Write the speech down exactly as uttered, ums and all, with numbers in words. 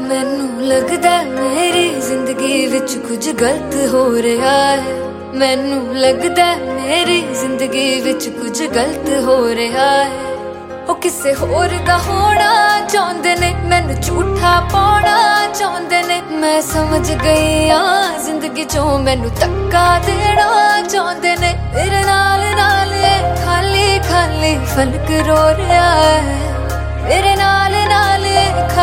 ਮੈਨੂੰ ਲੱਗਦਾ ਮੇਰੀ ਜ਼ਿੰਦਗੀ ਵਿੱਚ ਕੁਝ ਗਲਤ ਹੋ ਰਿਹਾ ਹੈ। ਮੈਨੂੰ ਲੱਗਦਾ ਮੇਰੀ ਜ਼ਿੰਦਗੀ ਵਿੱਚ ਕੁਝ ਗਲਤ ਹੋ ਰਿਹਾ ਹੈ। ਉਹ ਕਿਸੇ ਹੋਰ ਦਾ ਹੋਣਾ ਚਾਹੁੰਦੇ ਨੇ, ਮੈਨੂੰ ਝੂਠਾ ਪਾਉਣਾ ਚਾਹੁੰਦੇ ਨੇ। ਮੈਂ ਸਮਝ ਗਈ ਆ ਜ਼ਿੰਦਗੀ ਚੋਂ ਮੈਨੂੰ ਧੱਕਾ ਦੇਣਾ ਚਾਹੁੰਦੇ ਨੇ। ਮੇਰੇ ਨਾਲ ਨਾਲ ਖਾਲੀ ਖਾਲੀ ਫਲਕ ਰੋ ਰਿਹਾ ਹੈ। ਮੇਰੇ ਨਾਲ ਨਾਲ